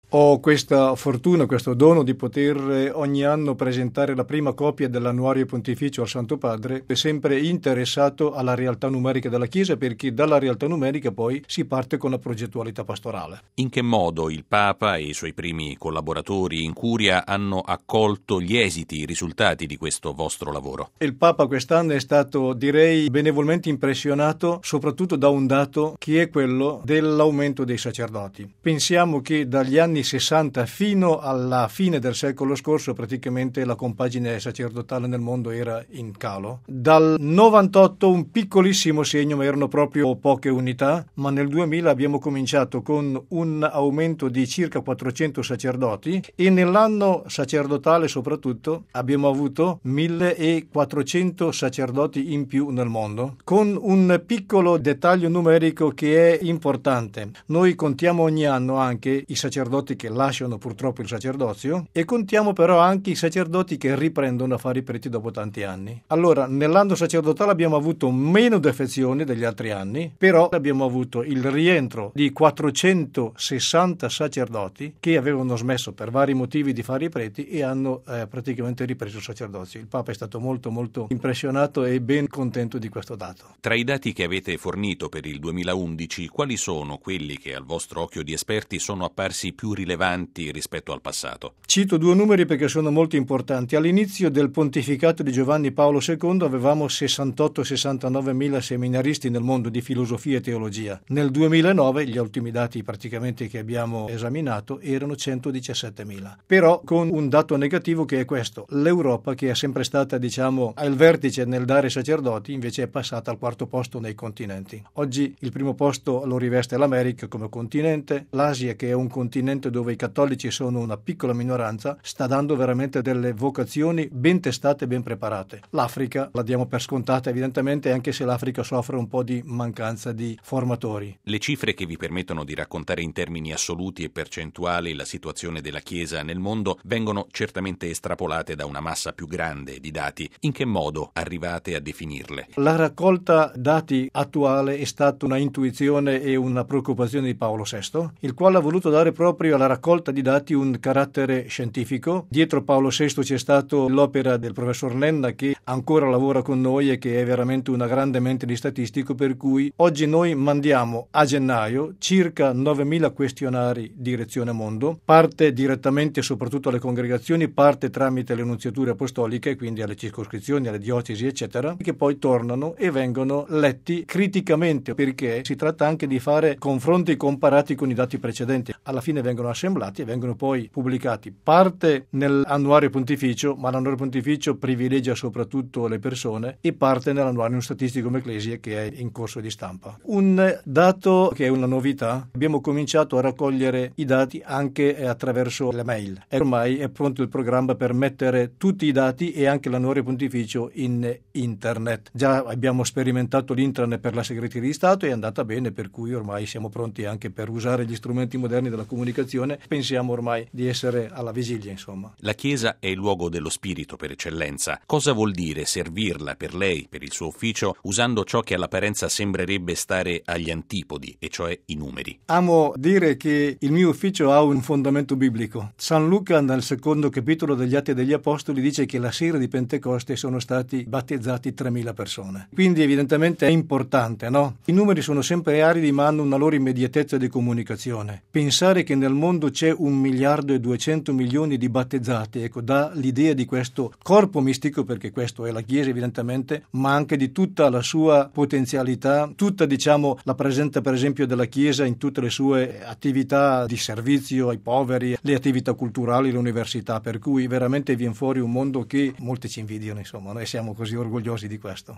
Ho questa fortuna, questo dono di poter ogni anno presentare la prima copia dell'annuario pontificio al Santo Padre, è sempre interessato alla realtà numerica della Chiesa, perché dalla realtà numerica poi si parte con la progettualità pastorale. In che modo il Papa e i suoi primi collaboratori in Curia hanno accolto gli esiti, i risultati di questo vostro lavoro? Il Papa quest'anno è stato, direi, benevolmente impressionato soprattutto da un dato che è quello dell'aumento dei sacerdoti. Pensiamo che dagli anni 60 fino alla fine del secolo scorso praticamente la compagine sacerdotale nel mondo era in calo. Dal 98 un piccolissimo segno, ma erano proprio poche unità, ma nel 2000 abbiamo cominciato con un aumento di circa 400 sacerdoti e nell'anno sacerdotale soprattutto abbiamo avuto 1400 sacerdoti in più nel mondo, con un piccolo dettaglio numerico che è importante. Noi contiamo ogni anno anche i sacerdoti che lasciano purtroppo il sacerdozio e contiamo però anche i sacerdoti che riprendono a fare i preti dopo tanti anni. Allora, nell'anno sacerdotale abbiamo avuto meno defezioni degli altri anni, però abbiamo avuto il rientro di 460 sacerdoti che avevano smesso per vari motivi di fare i preti e hanno praticamente ripreso il sacerdozio. Il Papa è stato molto molto impressionato e ben contento di questo dato. Tra i dati che avete fornito per il 2011, quali sono quelli che al vostro occhio di esperti sono apparsi più rilevanti rispetto al passato? Cito due numeri perché sono molto importanti. All'inizio del pontificato di Giovanni Paolo II avevamo 68-69 mila seminaristi nel mondo di filosofia e teologia. Nel 2009, gli ultimi dati praticamente che abbiamo esaminato, erano 117 mila. Però con un dato negativo che è questo: l'Europa, che è sempre stata al vertice nel dare sacerdoti, invece è passata al quarto posto nei continenti. Oggi il primo posto lo riveste l'America come continente, l'Asia, che è un continente dove i cattolici sono una piccola minoranza, sta dando veramente delle vocazioni ben testate e ben preparate. L'Africa la diamo per scontata evidentemente, anche se l'Africa soffre un po' di mancanza di formatori. Le cifre che vi permettono di raccontare in termini assoluti e percentuali la situazione della Chiesa nel mondo vengono certamente estrapolate da una massa più grande di dati. In che modo arrivate a definirle? La raccolta dati attuale è stata una intuizione e una preoccupazione di Paolo VI, il quale ha voluto dare proprio alla raccolta di dati un carattere scientifico. Dietro Paolo VI c'è stato l'opera del professor Nenna, che ancora lavora con noi e che è veramente una grande mente di statistico, per cui oggi noi mandiamo a gennaio circa 9.000 questionari direzione mondo, parte direttamente soprattutto alle congregazioni, parte tramite le nunziature apostoliche, quindi alle circoscrizioni, alle diocesi eccetera, che poi tornano e vengono letti criticamente, perché si tratta anche di fare confronti comparati con i dati precedenti. Alla fine vengono assemblati e vengono poi pubblicati, parte nell'annuario pontificio, ma l'annuario pontificio privilegia soprattutto le persone, e parte nell'annuario statistico Ecclesia, che è in corso di stampa. Un dato che è una novità: abbiamo cominciato a raccogliere i dati anche attraverso le mail e ormai è pronto il programma per mettere tutti i dati e anche l'annuario pontificio in internet. Già abbiamo sperimentato l'intranet per la segreteria di Stato e è andata bene, per cui ormai siamo pronti anche per usare gli strumenti moderni della comunicazione. Pensiamo ormai di essere alla vigilia, insomma. La Chiesa è il luogo dello spirito per eccellenza. Cosa vuol dire servirla per lei, per il suo ufficio, usando ciò che all'apparenza sembrerebbe stare agli antipodi, e cioè i numeri? Amo dire che il mio ufficio ha un fondamento biblico. San Luca, nel secondo capitolo degli Atti degli Apostoli, dice che la sera di Pentecoste sono stati battezzati 3.000 persone. Quindi evidentemente è importante, no? I numeri sono sempre aridi, ma hanno una loro immediatezza di comunicazione. Pensare che nel mondo c'è 1.200.000.000 di battezzati, ecco, dà l'idea di questo corpo mistico, perché questo è la Chiesa evidentemente, ma anche di tutta la sua potenzialità, tutta la presenza per esempio della Chiesa in tutte le sue attività di servizio ai poveri, le attività culturali, le università, per cui veramente viene fuori un mondo che molti ci invidiano, insomma, noi siamo così orgogliosi di questo.